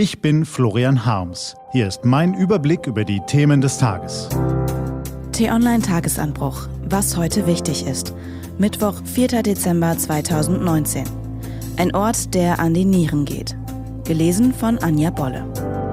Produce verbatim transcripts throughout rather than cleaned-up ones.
Ich bin Florian Harms. Hier ist mein Überblick über die Themen des Tages. T-Online-Tagesanbruch. Was heute wichtig ist. Mittwoch, vierter Dezember zweitausendneunzehn. Ein Ort, der an die Nieren geht. Gelesen von Anja Bolle.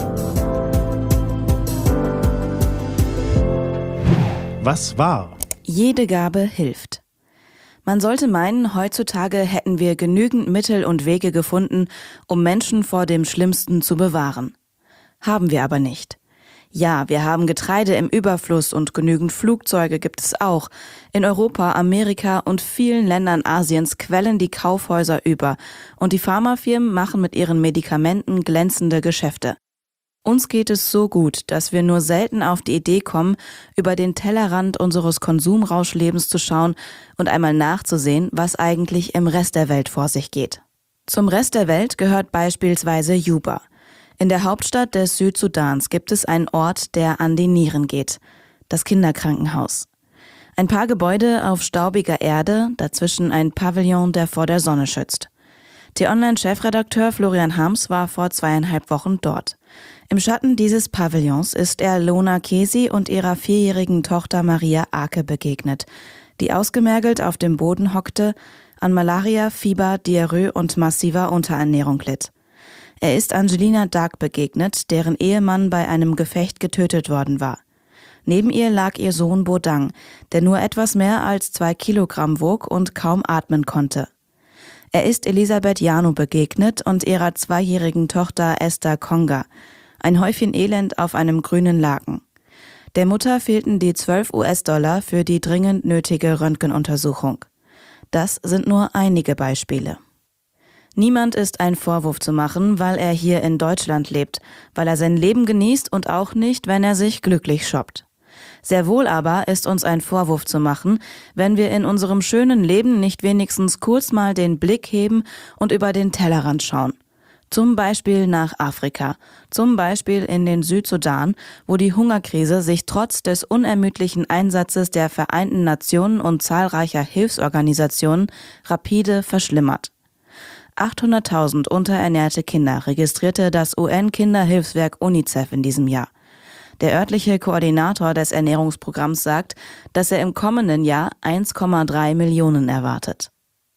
Was war? Jede Gabe hilft. Man sollte meinen, heutzutage hätten wir genügend Mittel und Wege gefunden, um Menschen vor dem Schlimmsten zu bewahren. Haben wir aber nicht. Ja, wir haben Getreide im Überfluss und genügend Flugzeuge gibt es auch. In Europa, Amerika und vielen Ländern Asiens quellen die Kaufhäuser über und die Pharmafirmen machen mit ihren Medikamenten glänzende Geschäfte. Uns geht es so gut, dass wir nur selten auf die Idee kommen, über den Tellerrand unseres Konsumrauschlebens zu schauen und einmal nachzusehen, was eigentlich im Rest der Welt vor sich geht. Zum Rest der Welt gehört beispielsweise Juba. In der Hauptstadt des Südsudans gibt es einen Ort, der an die Nieren geht. Das Kinderkrankenhaus. Ein paar Gebäude auf staubiger Erde, dazwischen ein Pavillon, der vor der Sonne schützt. T-Online-Chefredakteur Florian Harms war vor zweieinhalb Wochen dort. Im Schatten dieses Pavillons ist er Lona Kesi und ihrer vierjährigen Tochter Maria Ake begegnet, die ausgemergelt auf dem Boden hockte, an Malaria, Fieber, Diarrhoe und massiver Unterernährung litt. Er ist Angelina Dark begegnet, deren Ehemann bei einem Gefecht getötet worden war. Neben ihr lag ihr Sohn Bodang, der nur etwas mehr als zwei Kilogramm wog und kaum atmen konnte. Er ist Elisabeth Janu begegnet und ihrer zweijährigen Tochter Esther Konga, ein Häufchen Elend auf einem grünen Laken. Der Mutter fehlten die zwölf US-Dollar für die dringend nötige Röntgenuntersuchung. Das sind nur einige Beispiele. Niemand ist ein Vorwurf zu machen, weil er hier in Deutschland lebt, weil er sein Leben genießt und auch nicht, wenn er sich glücklich shoppt. Sehr wohl aber ist uns ein Vorwurf zu machen, wenn wir in unserem schönen Leben nicht wenigstens kurz mal den Blick heben und über den Tellerrand schauen. Zum Beispiel nach Afrika, zum Beispiel in den Südsudan, wo die Hungerkrise sich trotz des unermüdlichen Einsatzes der Vereinten Nationen und zahlreicher Hilfsorganisationen rapide verschlimmert. achthunderttausend unterernährte Kinder registrierte das U N-Kinderhilfswerk UNICEF in diesem Jahr. Der örtliche Koordinator des Ernährungsprogramms sagt, dass er im kommenden Jahr eins Komma drei Millionen erwartet.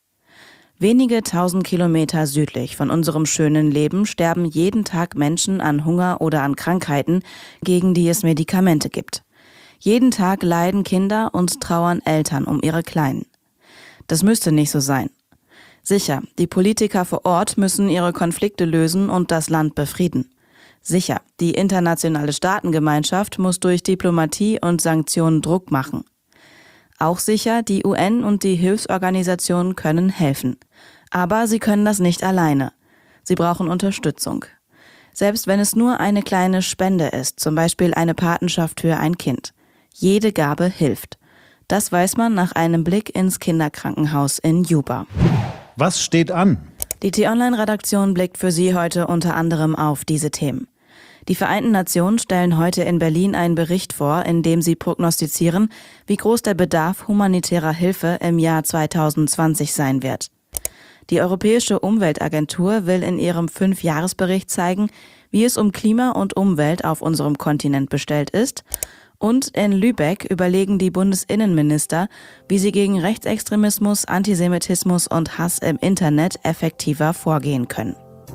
Wenige tausend Kilometer südlich von unserem schönen Leben sterben jeden Tag Menschen an Hunger oder an Krankheiten, gegen die es Medikamente gibt. Jeden Tag leiden Kinder und trauern Eltern um ihre Kleinen. Das müsste nicht so sein. Sicher, die Politiker vor Ort müssen ihre Konflikte lösen und das Land befrieden. Sicher, die internationale Staatengemeinschaft muss durch Diplomatie und Sanktionen Druck machen. Auch sicher, die U N und die Hilfsorganisationen können helfen. Aber sie können das nicht alleine. Sie brauchen Unterstützung. Selbst wenn es nur eine kleine Spende ist, zum Beispiel eine Patenschaft für ein Kind. Jede Gabe hilft. Das weiß man nach einem Blick ins Kinderkrankenhaus in Juba. Was steht an? Die T-Online-Redaktion blickt für Sie heute unter anderem auf diese Themen. Die Vereinten Nationen stellen heute in Berlin einen Bericht vor, in dem sie prognostizieren, wie groß der Bedarf humanitärer Hilfe im Jahr zweitausendzwanzig sein wird. Die Europäische Umweltagentur will in ihrem Fünfjahresbericht zeigen, wie es um Klima und Umwelt auf unserem Kontinent bestellt ist. Und in Lübeck überlegen die Bundesinnenminister, wie sie gegen Rechtsextremismus, Antisemitismus und Hass im Internet effektiver vorgehen können.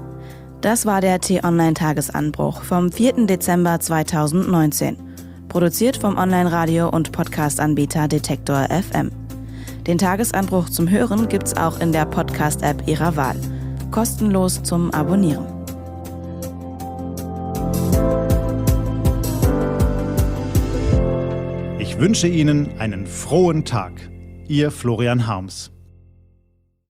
Das war der T-Online-Tagesanbruch vom vierten Dezember zweitausendneunzehn. Produziert vom Online-Radio- und Podcast-Anbieter Detektor F M. Den Tagesanbruch zum Hören gibt's auch in der Podcast-App Ihrer Wahl. Kostenlos zum Abonnieren. Ich wünsche Ihnen einen frohen Tag. Ihr Florian Harms.